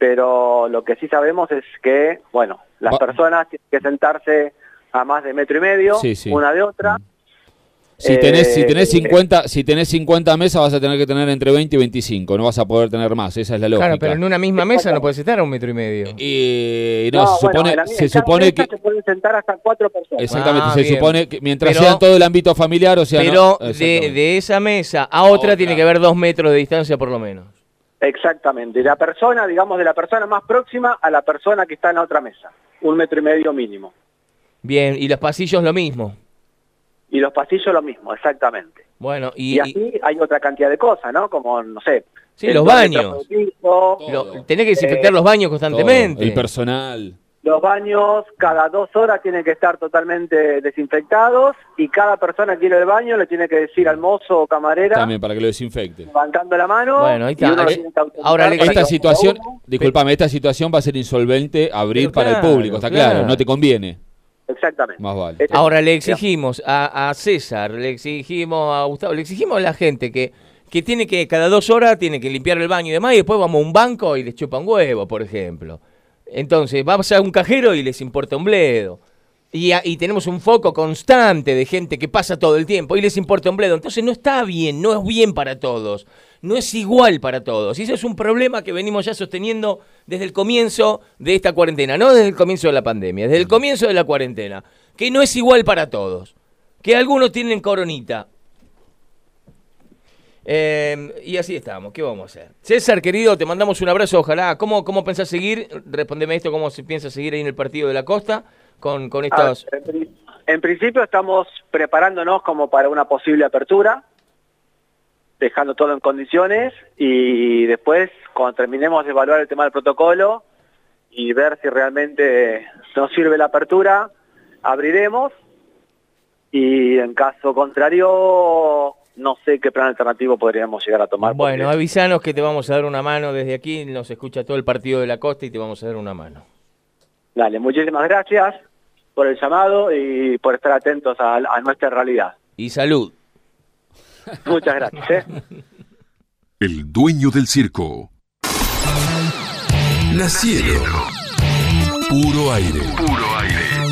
pero lo que sí sabemos es que, bueno, las personas tienen que sentarse a más de 1,5 metros, Sí. una de otra. Si tenés 50 mesas, vas a tener que tener entre 20 y 25, no vas a poder tener más, esa es la lógica. Claro, pero en una misma mesa no puedes estar a 1,5 metros. Y Se supone que se pueden sentar hasta 4 personas. Exactamente, se bien. supone que mientras sea en todo el ámbito familiar, o sea... Pero de esa mesa a otra tiene que haber 2 metros de distancia por lo menos. Exactamente, de la persona, digamos, de la persona más próxima a la persona que está en la otra mesa, 1,5 metros mínimo. Bien, y los pasillos lo mismo. Y los pasillos lo mismo, exactamente. Bueno, y así hay otra cantidad de cosas, ¿no? Como, no sé... Sí, los baños. Tenés que desinfectar los baños constantemente. Todo, el personal. Los baños cada 2 horas tienen que estar totalmente desinfectados y cada persona que ir al baño le tiene que decir al mozo o camarera... También para que lo desinfecte. Levantando la mano. Bueno, ahí está. Ahora, esta situación va a ser insolvente abrir para el público, está claro, no te conviene. Exactamente. Más vale. Ahora le exigimos a César, le exigimos a Gustavo, le exigimos a la gente que tiene que cada 2 horas tiene que limpiar el baño y demás, y después vamos a un banco y les chupa un huevo, por ejemplo. Entonces, vamos a un cajero y les importa un bledo. Y tenemos un foco constante de gente que pasa todo el tiempo y les importa un bledo. Entonces no está bien, no es bien para todos. No es igual para todos. Y ese es un problema que venimos ya sosteniendo desde el comienzo de esta cuarentena. No desde el comienzo de la pandemia, desde el comienzo de la cuarentena. Que no es igual para todos. Que algunos tienen coronita. Y así estamos, ¿qué vamos a hacer? César, querido, te mandamos un abrazo, ojalá. ¿Cómo pensás seguir? Respondeme esto, ¿cómo se piensa seguir ahí en el partido de la Costa con estos...? En principio estamos preparándonos como para una posible apertura, dejando todo en condiciones, y después, cuando terminemos de evaluar el tema del protocolo y ver si realmente nos sirve la apertura, abriremos, y en caso contrario... no sé qué plan alternativo podríamos llegar a tomar. Bueno, avisanos que te vamos a dar una mano desde aquí, nos escucha todo el partido de la Costa y te vamos a dar una mano. Dale, muchísimas gracias por el llamado y por estar atentos a nuestra realidad. Y salud. Muchas gracias. El dueño del circo. La Cielo. Puro aire. Puro aire.